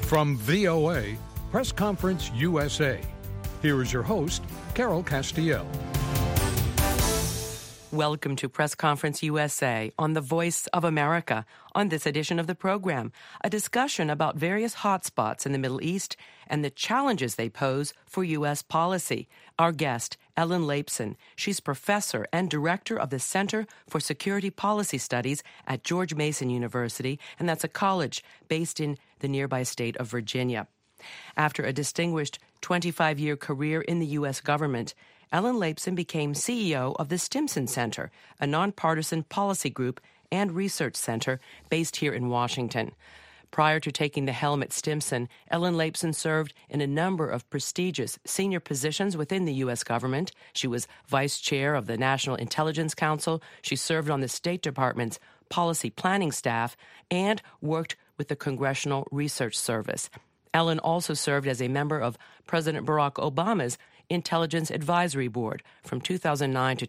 From VOA, Press Conference USA. Here is your host, Carol Castiel. Welcome to Press Conference USA on the Voice of America. On this edition of the program, a discussion about various hotspots in the Middle East and the challenges they pose for U.S. policy. Our guest, Ellen Laipson. She's professor and director of the Center for Security Policy Studies at George Mason University, and that's a college based in the nearby state of Virginia. After a distinguished 25-year career in the U.S. government, Ellen Laipson became CEO of the Stimson Center, a nonpartisan policy group and research center based here in Washington. Prior to taking the helm at Stimson, Ellen Laipson served in a number of prestigious senior positions within the U.S. government. She was vice chair of the National Intelligence Council. She served on the State Department's policy planning staff and worked with the Congressional Research Service. Ellen also served as a member of President Barack Obama's Intelligence Advisory Board from 2009 to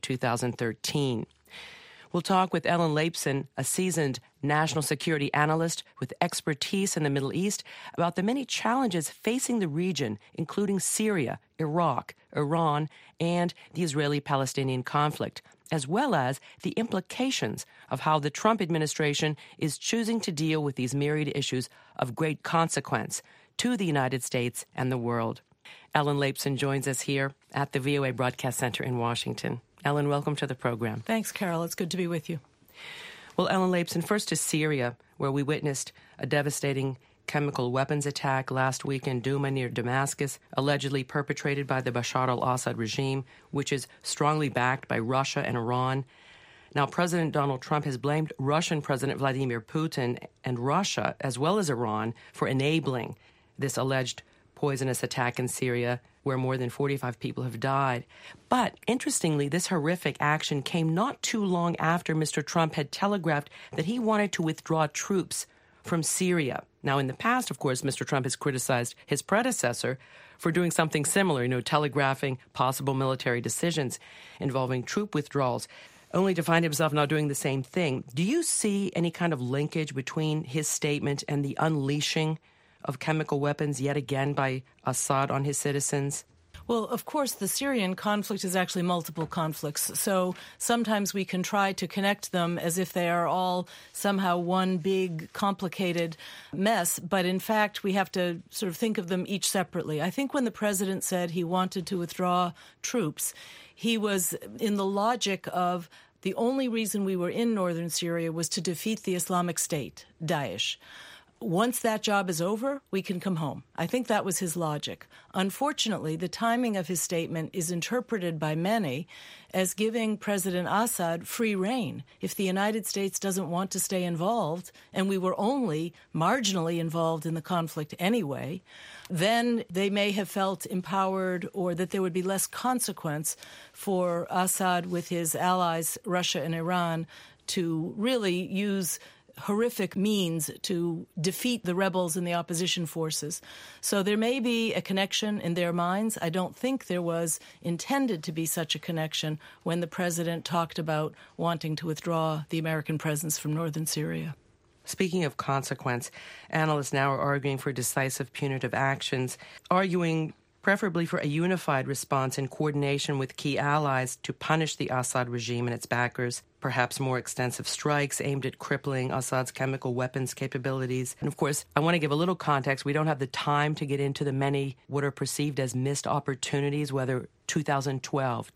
2013. We'll talk with Ellen Laipson, a seasoned national security analyst with expertise in the Middle East, about the many challenges facing the region, including Syria, Iraq, Iran, and the Israeli-Palestinian conflict, as well as the implications of how the Trump administration is choosing to deal with these myriad issues of great consequence to the United States and the world. Ellen Laipson joins us here at the VOA Broadcast Center in Washington. Ellen, welcome to the program. Thanks, Carol. It's good to be with you. Well, Ellen Laipson, first to Syria, where we witnessed a devastating chemical weapons attack last week in Douma near Damascus, allegedly perpetrated by the Bashar al-Assad regime, which is strongly backed by Russia and Iran. Now, President Donald Trump has blamed Russian President Vladimir Putin and Russia, as well as Iran, for enabling this alleged poisonous attack in Syria, where more than 45 people have died. But interestingly, this horrific action came not too long after Mr. Trump had telegraphed that he wanted to withdraw troops from Syria. Now, in the past, of course, Mr. Trump has criticized his predecessor for doing something similar, telegraphing possible military decisions involving troop withdrawals, only to find himself now doing the same thing. Do you see any kind of linkage between his statement and the unleashing of chemical weapons yet again by Assad on his citizens? Well, of course, the Syrian conflict is actually multiple conflicts, so sometimes we can try to connect them as if they are all somehow one big, complicated mess, but in fact, we have to sort of think of them each separately. I think when the president said he wanted to withdraw troops, he was in the logic of the only reason we were in northern Syria was to defeat the Islamic State, Daesh. Once that job is over, we can come home. I think that was his logic. Unfortunately, the timing of his statement is interpreted by many as giving President Assad free rein. If the United States doesn't want to stay involved, and we were only marginally involved in the conflict anyway, then they may have felt empowered or that there would be less consequence for Assad with his allies, Russia and Iran, to really use horrific means to defeat the rebels and the opposition forces. So there may be a connection in their minds. I don't think there was intended to be such a connection when the president talked about wanting to withdraw the American presence from northern Syria. Speaking of consequence, analysts now are arguing for decisive punitive actions, arguing preferably for a unified response in coordination with key allies to punish the Assad regime and its backers, perhaps more extensive strikes aimed at crippling Assad's chemical weapons capabilities. And of course, I want to give a little context. We don't have the time to get into the many what are perceived as missed opportunities, whether 2012,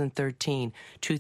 2013,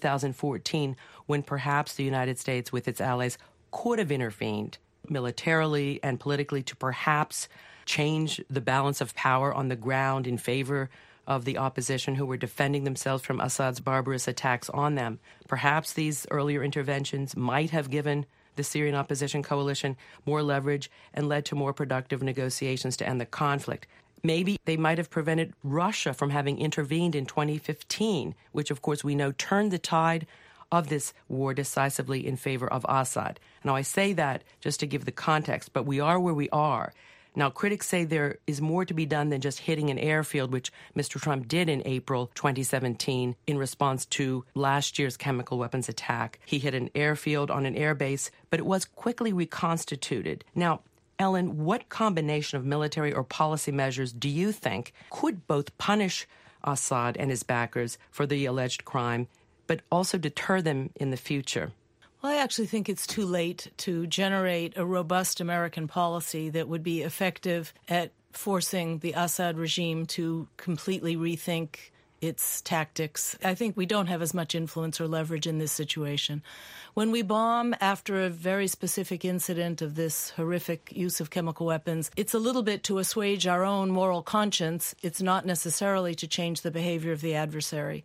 2014, when perhaps the United States with its allies could have intervened militarily and politically to perhaps change the balance of power on the ground in favor of the opposition who were defending themselves from Assad's barbarous attacks on them. Perhaps these earlier interventions might have given the Syrian opposition coalition more leverage and led to more productive negotiations to end the conflict. Maybe they might have prevented Russia from having intervened in 2015, which, of course, we know turned the tide of this war decisively in favor of Assad. Now, I say that just to give the context, but we are where we are. Now, critics say there is more to be done than just hitting an airfield, which Mr. Trump did in April 2017 in response to last year's chemical weapons attack. He hit an airfield on an airbase, but it was quickly reconstituted. Now, Ellen, what combination of military or policy measures do you think could both punish Assad and his backers for the alleged crime, but also deter them in the future? Well, I actually think it's too late to generate a robust American policy that would be effective at forcing the Assad regime to completely rethink its tactics. I think we don't have as much influence or leverage in this situation. When we bomb after a very specific incident of this horrific use of chemical weapons, it's a little bit to assuage our own moral conscience. It's not necessarily to change the behavior of the adversary.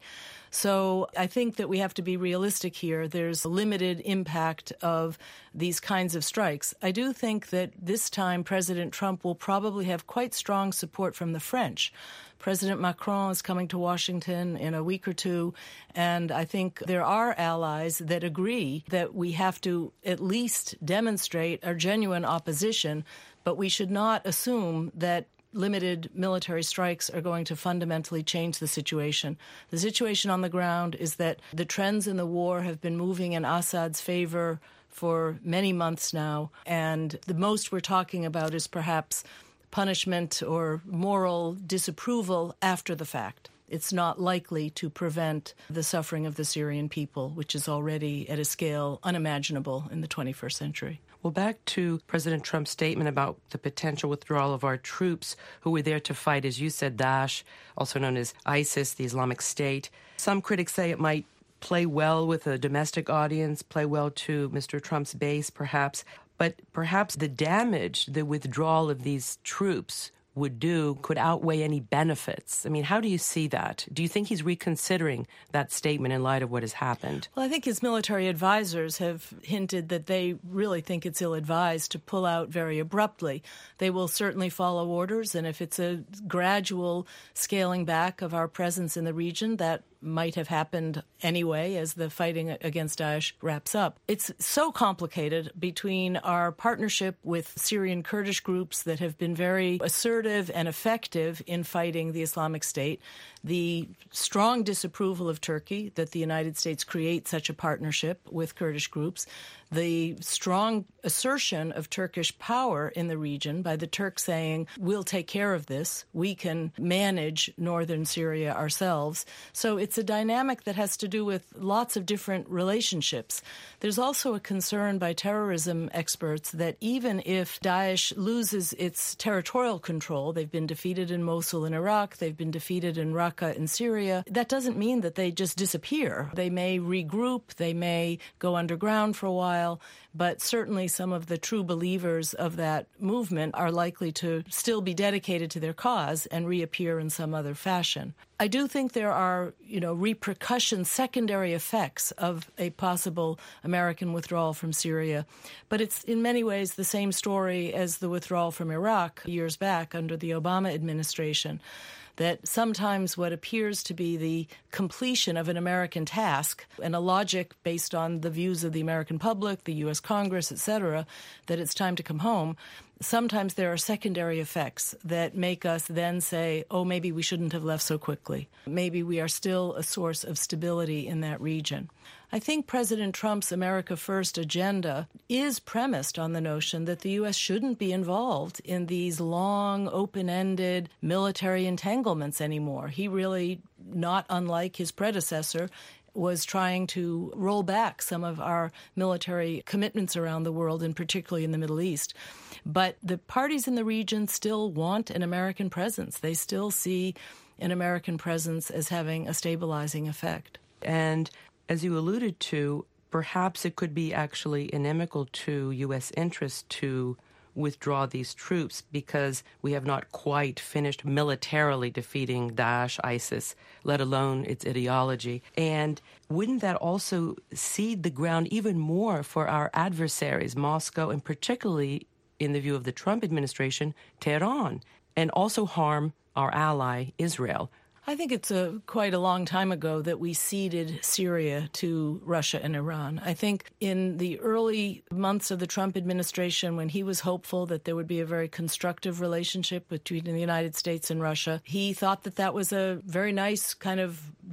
So I think that we have to be realistic here. There's a limited impact of these kinds of strikes. I do think that this time President Trump will probably have quite strong support from the French. President Macron is coming to Washington in a week or two, and I think there are allies that agree that we have to at least demonstrate our genuine opposition, but we should not assume that limited military strikes are going to fundamentally change the situation. The situation on the ground is that the trends in the war have been moving in Assad's favor for many months now, and the most we're talking about is perhaps punishment or moral disapproval after the fact. It's not likely to prevent the suffering of the Syrian people, which is already at a scale unimaginable in the 21st century. Well, back to President Trump's statement about the potential withdrawal of our troops who were there to fight, as you said, Daesh, also known as ISIS, the Islamic State. Some critics say it might play well with a domestic audience, play well to Mr. Trump's base, perhaps. But perhaps the damage the withdrawal of these troops would do could outweigh any benefits. I mean, how do you see that? Do you think he's reconsidering that statement in light of what has happened? Well, I think his military advisors have hinted that they really think it's ill-advised to pull out very abruptly. They will certainly follow orders, and if it's a gradual scaling back of our presence in the region, that might have happened anyway as the fighting against Daesh wraps up. It's so complicated between our partnership with Syrian Kurdish groups that have been very assertive and effective in fighting the Islamic State, the strong disapproval of Turkey that the United States create such a partnership with Kurdish groups, the strong assertion of Turkish power in the region by the Turks saying, we'll take care of this, we can manage northern Syria ourselves. So it's a dynamic that has to do with lots of different relationships. There's also a concern by terrorism experts that even if Daesh loses its territorial control, they've been defeated in Mosul in Iraq, they've been defeated in Raqqa in Syria, that doesn't mean that they just disappear. They may regroup, they may go underground for a while, but certainly some of the true believers of that movement are likely to still be dedicated to their cause and reappear in some other fashion. I do think there are, repercussions, secondary effects of a possible American withdrawal from Syria, but it's in many ways the same story as the withdrawal from Iraq years back under the Obama administration. That sometimes what appears to be the completion of an American task and a logic based on the views of the American public, the U.S. Congress, etc., that it's time to come home, sometimes there are secondary effects that make us then say, oh, maybe we shouldn't have left so quickly. Maybe we are still a source of stability in that region. I think President Trump's America First agenda is premised on the notion that the U.S. shouldn't be involved in these long, open-ended military entanglements anymore. He really, not unlike his predecessor, was trying to roll back some of our military commitments around the world, and particularly in the Middle East. But the parties in the region still want an American presence. They still see an American presence as having a stabilizing effect. And as you alluded to, perhaps it could be actually inimical to U.S. interests to withdraw these troops because we have not quite finished militarily defeating Daesh, ISIS, let alone its ideology. And wouldn't that also seed the ground even more for our adversaries, Moscow, and particularly, in the view of the Trump administration, Tehran, and also harm our ally, Israel? I think it's quite a long time ago that we ceded Syria to Russia and Iran. I think in the early months of the Trump administration, when he was hopeful that there would be a very constructive relationship between the United States and Russia, he thought that that was a very nice kind of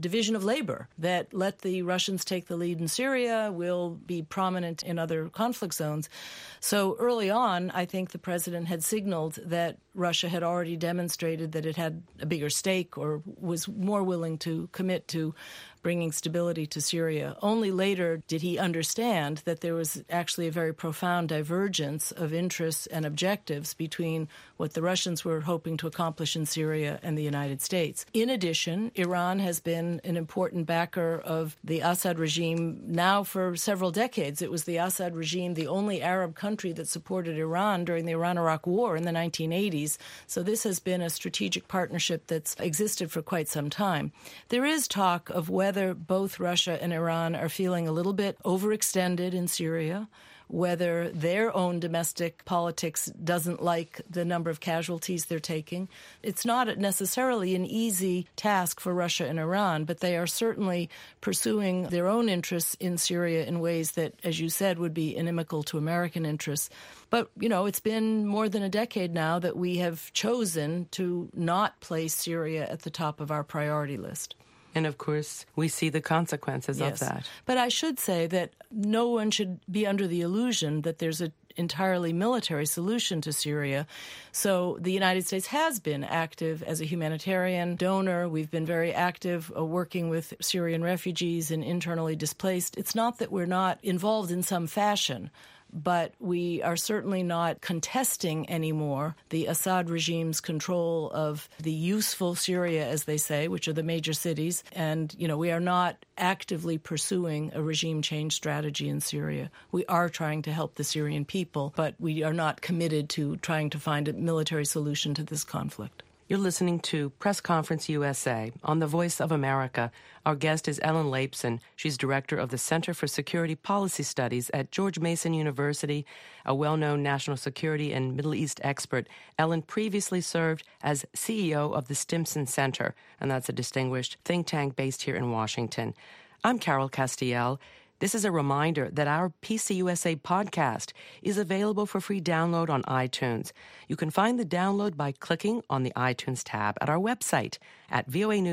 division of labor, that let the Russians take the lead in Syria, will be prominent in other conflict zones. So early on, I think the president had signaled that Russia had already demonstrated that it had a bigger stake or was more willing to commit to bringing stability to Syria. Only later did he understand that there was actually a very profound divergence of interests and objectives between what the Russians were hoping to accomplish in Syria and the United States. In addition, Iran has been an important backer of the Assad regime now for several decades. It was the Assad regime, the only Arab country that supported Iran during the Iran-Iraq War in the 1980s. So this has been a strategic partnership that's existed for quite some time. There is talk of whether both Russia and Iran are feeling a little bit overextended in Syria, whether their own domestic politics doesn't like the number of casualties they're taking. It's not necessarily an easy task for Russia and Iran, but they are certainly pursuing their own interests in Syria in ways that, as you said, would be inimical to American interests. But, it's been more than a decade now that we have chosen to not place Syria at the top of our priority list. And, of course, we see the consequences of that. But I should say that no one should be under the illusion that there's an entirely military solution to Syria. So the United States has been active as a humanitarian donor. We've been very active working with Syrian refugees and internally displaced. It's not that we're not involved in some fashion, but we are certainly not contesting anymore the Assad regime's control of the useful Syria, as they say, which are the major cities. And, we are not actively pursuing a regime change strategy in Syria. We are trying to help the Syrian people, but we are not committed to trying to find a military solution to this conflict. You're listening to Press Conference USA on the Voice of America. Our guest is Ellen Laipson. She's director of the Center for Security Policy Studies at George Mason University, a well-known national security and Middle East expert. Ellen previously served as CEO of the Stimson Center, and that's a distinguished think tank based here in Washington. I'm Carol Castiel. This is a reminder that our PCUSA podcast is available for free download on iTunes. You can find the download by clicking on the iTunes tab at our website at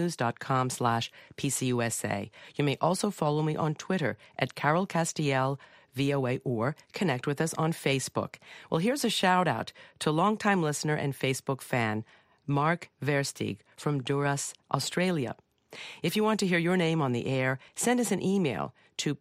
voanews.com/PCUSA. You may also follow me on Twitter at Carol Castiel VOA or connect with us on Facebook. Well, here's a shout out to longtime listener and Facebook fan, Mark Versteeg from Duras, Australia. If you want to hear your name on the air, send us an email to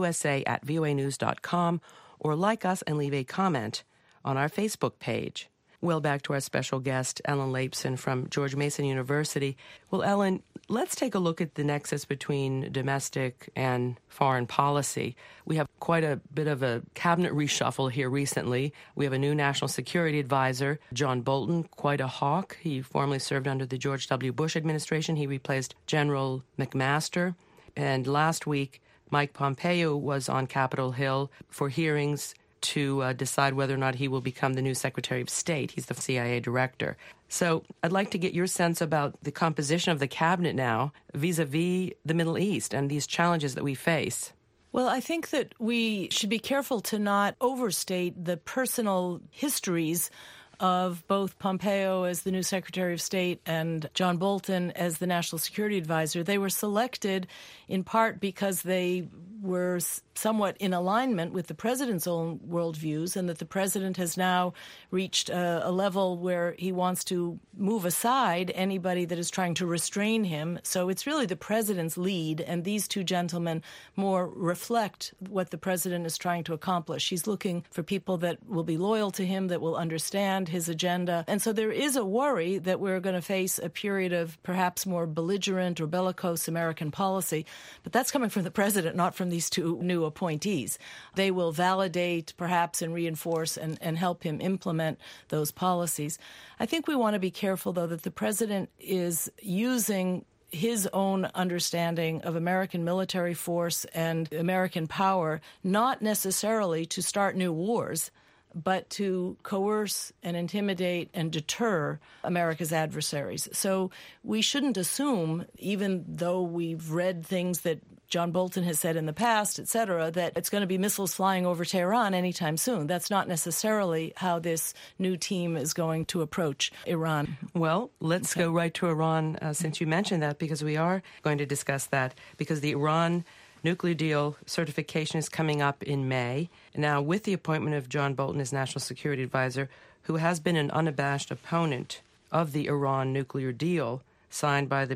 pcusa@voanews.com or like us and leave a comment on our Facebook page. Well, back to our special guest, Ellen Laipson from George Mason University. Well, Ellen, let's take a look at the nexus between domestic and foreign policy. We have quite a bit of a cabinet reshuffle here recently. We have a new national security advisor, John Bolton, quite a hawk. He formerly served under the George W. Bush administration. He replaced General McMaster. And last week, Mike Pompeo was on Capitol Hill for hearings to decide whether or not he will become the new Secretary of State. He's the CIA director. So I'd like to get your sense about the composition of the cabinet now vis-a-vis the Middle East and these challenges that we face. Well, I think that we should be careful to not overstate the personal histories of both Pompeo as the new Secretary of State and John Bolton as the National Security Advisor. They were selected in part because they were somewhat in alignment with the president's own worldviews, and that the president has now reached a level where he wants to move aside anybody that is trying to restrain him. So it's really the president's lead, and these two gentlemen more reflect what the president is trying to accomplish. He's looking for people that will be loyal to him, that will understand his agenda. And so there is a worry that we're going to face a period of perhaps more belligerent or bellicose American policy, but that's coming from the president, not from these two new appointees. They will validate, perhaps, and reinforce and help him implement those policies. I think we want to be careful, though, that the president is using his own understanding of American military force and American power, not necessarily to start new wars, but to coerce and intimidate and deter America's adversaries. So we shouldn't assume, even though we've read things that John Bolton has said in the past, et cetera, that it's going to be missiles flying over Tehran anytime soon. That's not necessarily how this new team is going to approach Iran. Well, let's go right to Iran, since you mentioned that, because we are going to discuss that, because the Iran nuclear deal certification is coming up in May. Now, with the appointment of John Bolton as National Security Advisor, who has been an unabashed opponent of the Iran nuclear deal signed by the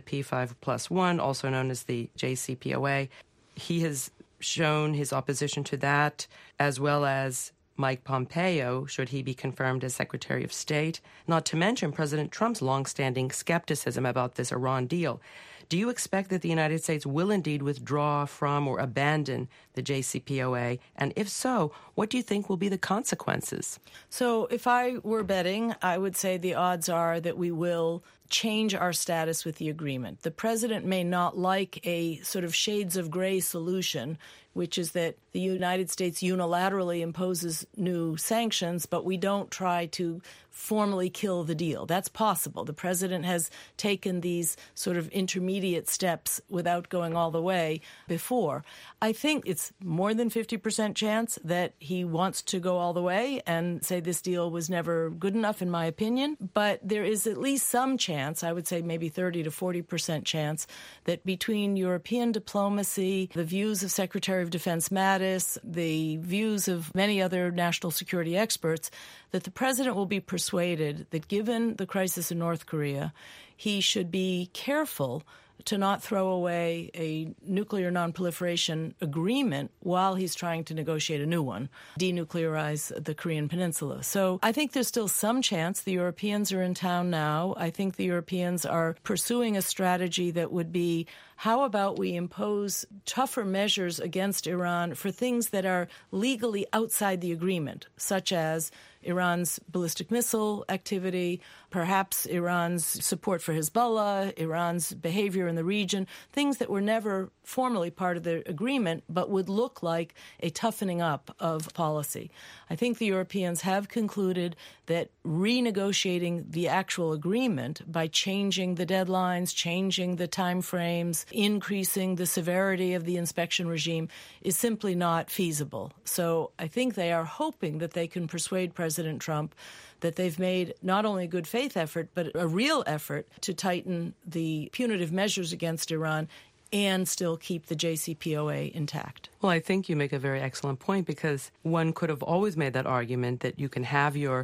P5+1, also known as the JCPOA, he has shown his opposition to that, as well as Mike Pompeo, should he be confirmed as Secretary of State, not to mention President Trump's longstanding skepticism about this Iran deal. Do you expect that the United States will indeed withdraw from or abandon the JCPOA? And if so, what do you think will be the consequences? So if I were betting, I would say the odds are that we will change our status with the agreement. The president may not like a sort of shades of gray solution, which is that the United States unilaterally imposes new sanctions, but we don't try to formally kill the deal. That's possible. The president has taken these sort of intermediate steps without going all the way before. I think it's more than 50% chance that he wants to go all the way and say this deal was never good enough, in my opinion. But there is at least some chance, I would say maybe 30 to 40% chance, that between European diplomacy, the views of Secretary of Defense Mattis, the views of many other national security experts, that the president will be persuaded that given the crisis in North Korea, he should be careful to not throw away a nuclear nonproliferation agreement while he's trying to negotiate a new one, denuclearize the Korean Peninsula. So I think there's still some chance. The Europeans are in town now. I think the Europeans are pursuing a strategy that would be, how about we impose tougher measures against Iran for things that are legally outside the agreement, such as Iran's ballistic missile activity, perhaps Iran's support for Hezbollah, Iran's behavior in the region, things that were never formally part of the agreement but would look like a toughening up of policy. I think the Europeans have concluded that renegotiating the actual agreement by changing the deadlines, changing the timeframes, increasing the severity of the inspection regime is simply not feasible. So I think they are hoping that they can persuade President Trump that they've made not only a good faith effort, but a real effort to tighten the punitive measures against Iran and still keep the JCPOA intact. Well, I think you make a very excellent point, because one could have always made that argument that you can have your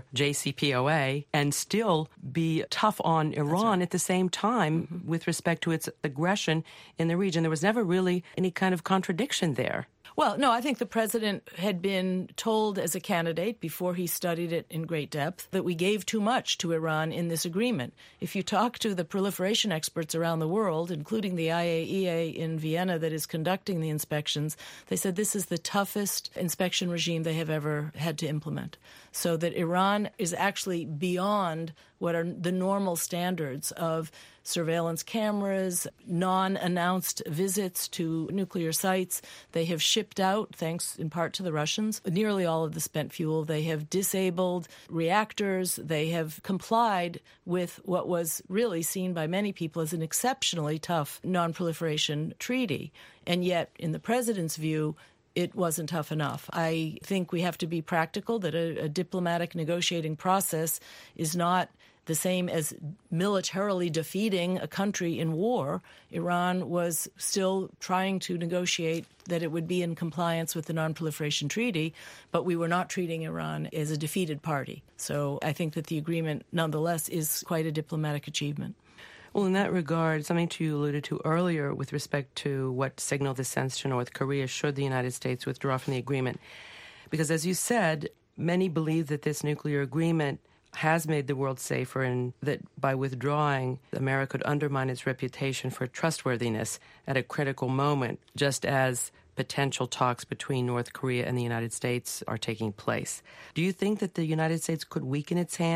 JCPOA and still be tough on Iran at the same time with respect to its aggression in the region. There was never really any kind of contradiction there. Well, no, I think the president had been told as a candidate before he studied it in great depth that we gave too much to Iran in this agreement. If you talk to the proliferation experts around the world, including the IAEA in Vienna that is conducting the inspections, they said this is the toughest inspection regime they have ever had to implement. So that Iran is actually beyond what are the normal standards of surveillance cameras, non-announced visits to nuclear sites. They have shipped out, thanks in part to the Russians, nearly all of the spent fuel. They have disabled reactors. They have complied with what was really seen by many people as an exceptionally tough non-proliferation treaty. And yet, in the president's view, it wasn't tough enough. I think we have to be practical, that a diplomatic negotiating process is not the same as militarily defeating a country in war. Iran was still trying to negotiate that it would be in compliance with the Non-Proliferation Treaty, but we were not treating Iran as a defeated party. So I think that the agreement, nonetheless, is quite a diplomatic achievement. Well, in that regard, something you alluded to earlier with respect to what signal this sends to North Korea should the United States withdraw from the agreement. Because as you said, many believe that this nuclear agreement has made the world safer, and that by withdrawing, America could undermine its reputation for trustworthiness at a critical moment, just as potential talks between North Korea and the United States are taking place. Do you think that the United States could weaken its hand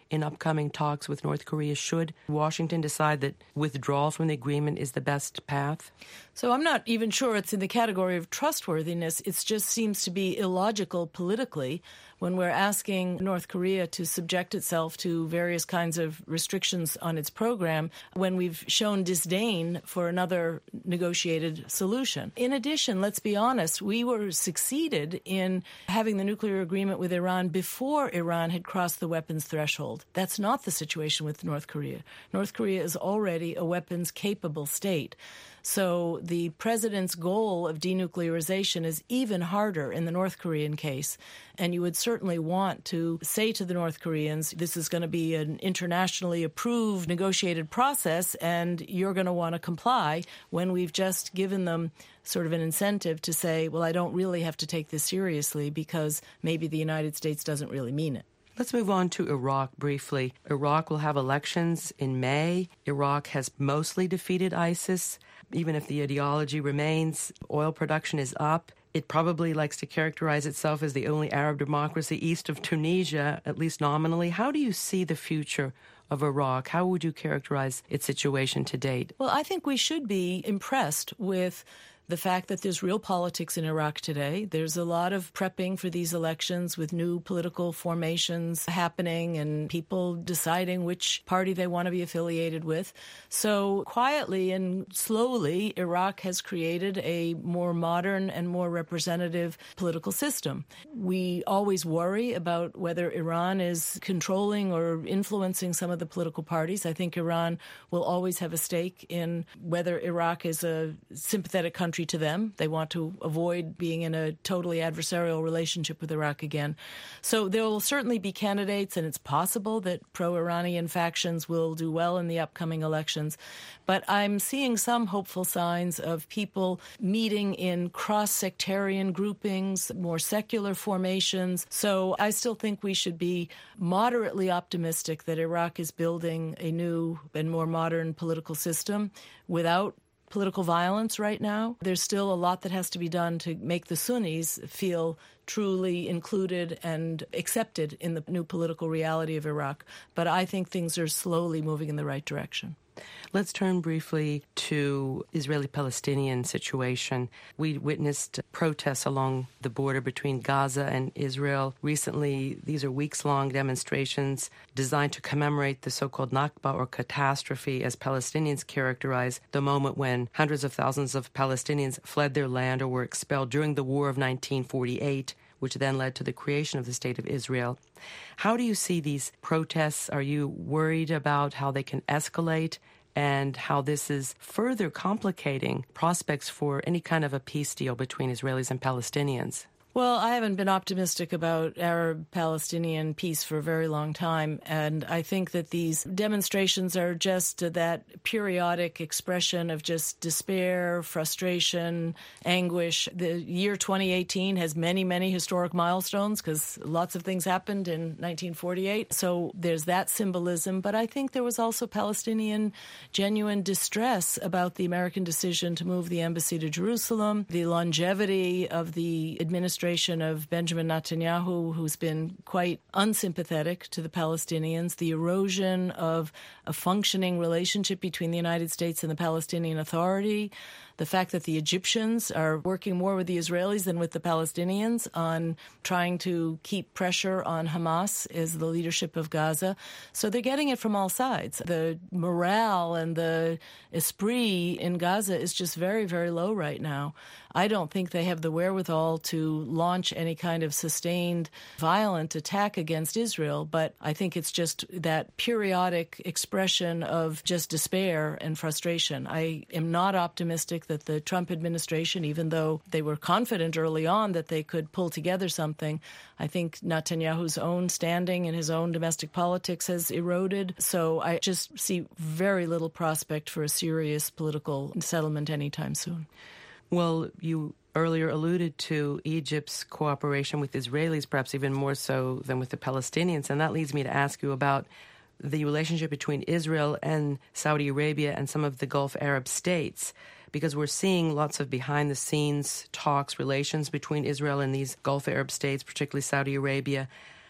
in upcoming talks with North Korea should Washington decide that withdrawal from the agreement is the best path? So I'm not even sure it's in the category of trustworthiness. It just seems to be illogical politically when we're asking North Korea to subject itself to various kinds of restrictions on its program when we've shown disdain for another negotiated solution. In addition, let's be honest, we were succeeded in having the nuclear agreement with Iran before Iran had crossed the weapons threshold. That's not the situation with North Korea. North Korea is already a weapons-capable state. So the president's goal of denuclearization is even harder in the North Korean case. And you would certainly want to say to the North Koreans, this is going to be an internationally approved negotiated process, and you're going to want to comply, when we've just given them sort of an incentive to say, well, I don't really have to take this seriously because maybe the United States doesn't really mean it. Let's move on to Iraq briefly. Iraq will have elections in May. Iraq has mostly defeated ISIS. Even if the ideology remains, oil production is up. It probably likes to characterize itself as the only Arab democracy east of Tunisia, at least nominally. How do you see the future of Iraq? How would you characterize its situation to date? Well, I think we should be impressed with the fact that there's real politics in Iraq today. There's a lot of prepping for these elections with new political formations happening and people deciding which party they want to be affiliated with. So quietly and slowly, Iraq has created a more modern and more representative political system. We always worry about whether Iran is controlling or influencing some of the political parties. I think Iran will always have a stake in whether Iraq is a sympathetic country to them. They want to avoid being in a totally adversarial relationship with Iraq again. So there will certainly be candidates, and it's possible that pro-Iranian factions will do well in the upcoming elections. But I'm seeing some hopeful signs of people meeting in cross-sectarian groupings, more secular formations. So I still think we should be moderately optimistic that Iraq is building a new and more modern political system without political violence right now. There's still a lot that has to be done to make the Sunnis feel truly included and accepted in the new political reality of Iraq. But I think things are slowly moving in the right direction. Let's turn briefly to Israeli-Palestinian situation. We witnessed protests along the border between Gaza and Israel. Recently, these are weeks-long demonstrations designed to commemorate the so-called Nakba, or catastrophe, as Palestinians characterize the moment when hundreds of thousands of Palestinians fled their land or were expelled during the War of 1948, which then led to the creation of the State of Israel. How do you see these protests? Are you worried about how they can escalate and how this is further complicating prospects for any kind of a peace deal between Israelis and Palestinians? Well, I haven't been optimistic about Arab-Palestinian peace for a very long time, and I think that these demonstrations are just that periodic expression of just despair, frustration, anguish. The year 2018 has many, many historic milestones because lots of things happened in 1948, so there's that symbolism. But I think there was also Palestinian genuine distress about the American decision to move the embassy to Jerusalem, the longevity of the administration of Benjamin Netanyahu, who's been quite unsympathetic to the Palestinians, the erosion of a functioning relationship between the United States and the Palestinian Authority, the fact that the Egyptians are working more with the Israelis than with the Palestinians on trying to keep pressure on Hamas as the leadership of Gaza. So they're getting it from all sides. The morale and the esprit in Gaza is just very, very low right now. I don't think they have the wherewithal to launch any kind of sustained violent attack against Israel, but I think it's just that periodic expression of just despair and frustration. I am not optimistic that the Trump administration, even though they were confident early on that they could pull together something, I think Netanyahu's own standing in his own domestic politics has eroded. So I just see very little prospect for a serious political settlement anytime soon. Well, you earlier alluded to Egypt's cooperation with Israelis, perhaps even more so than with the Palestinians, and that leads me to ask you about the relationship between Israel and Saudi Arabia and some of the Gulf Arab states, because we're seeing lots of behind-the-scenes talks, relations between Israel and these Gulf Arab states, particularly Saudi Arabia.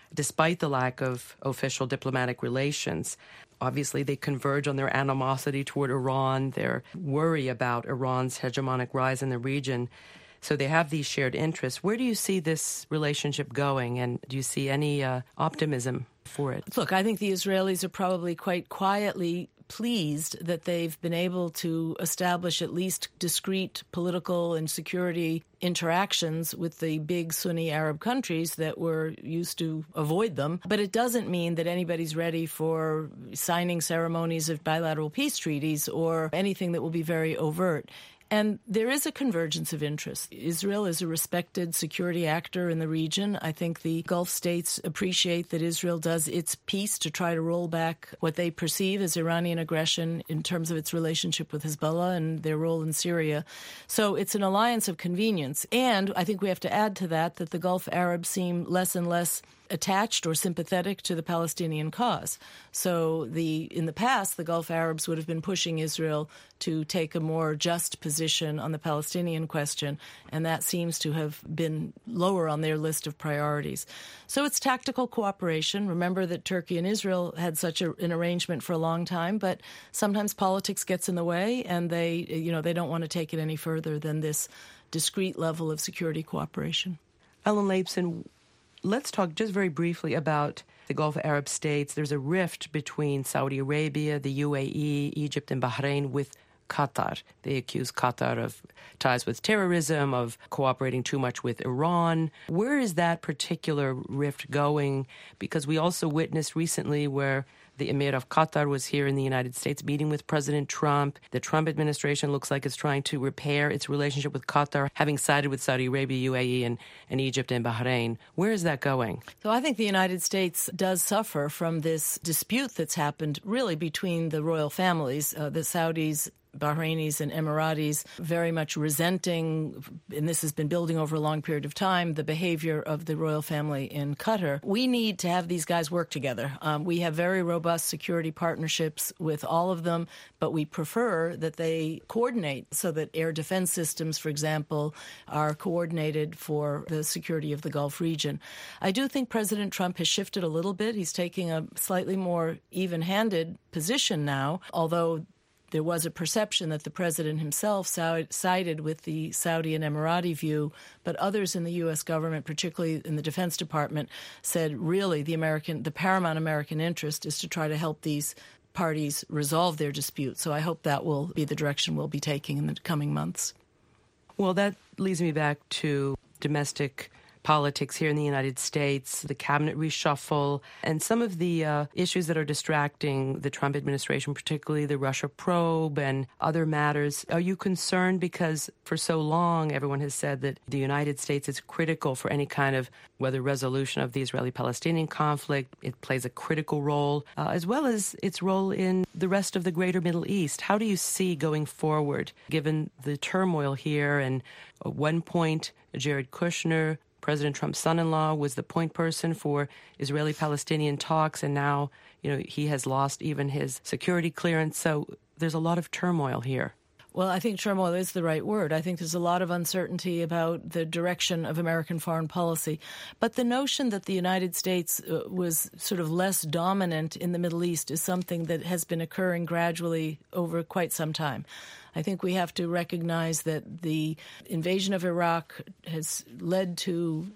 despite the lack of official diplomatic relations. Obviously, they converge on their animosity toward Iran, their worry about Iran's hegemonic rise in the region. So they have these shared interests. Where do you see this relationship going, and do you see any optimism for it? Look, I think the Israelis are probably quite quietly pleased that they've been able to establish at least discrete political and security interactions with the big Sunni Arab countries that were used to avoid them. But it doesn't mean that anybody's ready for signing ceremonies of bilateral peace treaties or anything that will be very overt. And there is a convergence of interests. Israel is a respected security actor in the region. I think the Gulf states appreciate that Israel does its piece to try to roll back what they perceive as Iranian aggression in terms of its relationship with Hezbollah and their role in Syria. So it's an alliance of convenience. And I think we have to add to that the Gulf Arabs seem less and less attached or sympathetic to the Palestinian cause. So in the past, the Gulf Arabs would have been pushing Israel to take a more just position on the Palestinian question, and that seems to have been lower on their list of priorities. So it's tactical cooperation. Remember that Turkey and Israel had such an arrangement for a long time, but sometimes politics gets in the way, and they don't want to take it any further than this discrete level of security cooperation. Ellen Leibson, let's talk just very briefly about the Gulf Arab states. There's a rift between Saudi Arabia, the UAE, Egypt, and Bahrain with Qatar. They accuse Qatar of ties with terrorism, of cooperating too much with Iran. Where is that particular rift going? Because we also witnessed recently where the Emir of Qatar was here in the United States meeting with President Trump. The Trump administration looks like it's trying to repair its relationship with Qatar, having sided with Saudi Arabia, UAE, and Egypt and Bahrain. Where is that going? So I think the United States does suffer from this dispute that's happened really between the royal families, the Saudis, Bahrainis and Emiratis, very much resenting, and this has been building over a long period of time, the behavior of the royal family in Qatar. We need to have these guys work together. We have very robust security partnerships with all of them, but we prefer that they coordinate so that air defense systems, for example, are coordinated for the security of the Gulf region. I do think President Trump has shifted a little bit. He's taking a slightly more even-handed position now, although there was a perception that the president himself sided with the Saudi and Emirati view, but others in the U.S. government, particularly in the Defense Department, said really the paramount American interest is to try to help these parties resolve their dispute. So I hope that will be the direction we'll be taking in the coming months. Well, that leads me back to domestic politics here in the United States, the cabinet reshuffle, and some of the issues that are distracting the Trump administration, particularly the Russia probe and other matters. Are you concerned? Because for so long, everyone has said that the United States is critical for any kind of, whether resolution of the Israeli-Palestinian conflict. It plays a critical role, as well as its role in the rest of the greater Middle East. How do you see going forward, given the turmoil here? And at one point, Jared Kushner, President Trump's son-in-law, was the point person for Israeli-Palestinian talks, and now, he has lost even his security clearance. So there's a lot of turmoil here. Well, I think turmoil is the right word. I think there's a lot of uncertainty about the direction of American foreign policy. But the notion that the United States was sort of less dominant in the Middle East is something that has been occurring gradually over quite some time. I think we have to recognize that the invasion of Iraq has led to,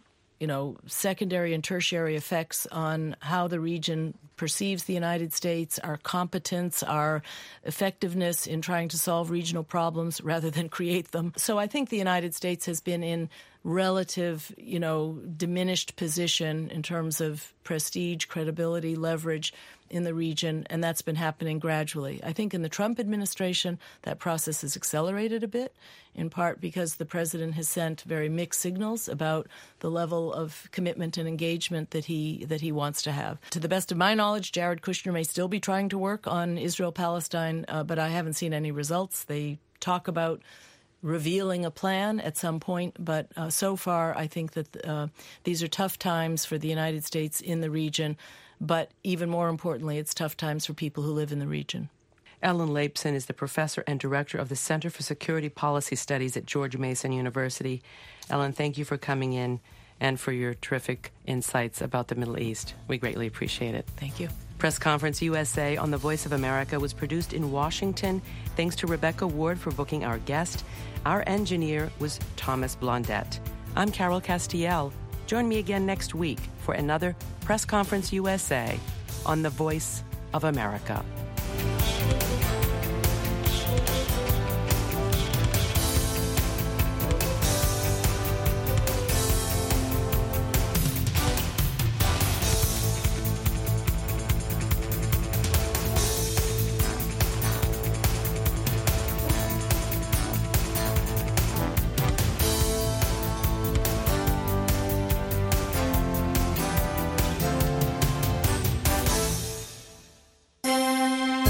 secondary and tertiary effects on how the region perceives the United States, our competence, our effectiveness in trying to solve regional problems rather than create them. So I think the United States has been in relative, diminished position in terms of prestige, credibility, leverage in the region, and that's been happening gradually. I think in the Trump administration, that process has accelerated a bit, in part because the president has sent very mixed signals about the level of commitment and engagement that he wants to have. To the best of my knowledge, Jared Kushner may still be trying to work on Israel-Palestine, but I haven't seen any results. They talk about revealing a plan at some point, but so far I think that these are tough times for the United States in the region, but even more importantly, it's tough times for people who live in the region. Ellen Leibson is the professor and director of the Center for Security Policy Studies at George Mason University. Ellen, thank you for coming in and for your terrific insights about the Middle East. We greatly appreciate it. Thank you. Press Conference USA on the Voice of America was produced in Washington. Thanks to Rebecca Ward for booking our guest. Our engineer was Thomas Blondette. I'm Carol Castiel. Join me again next week for another Press Conference USA on the Voice of America.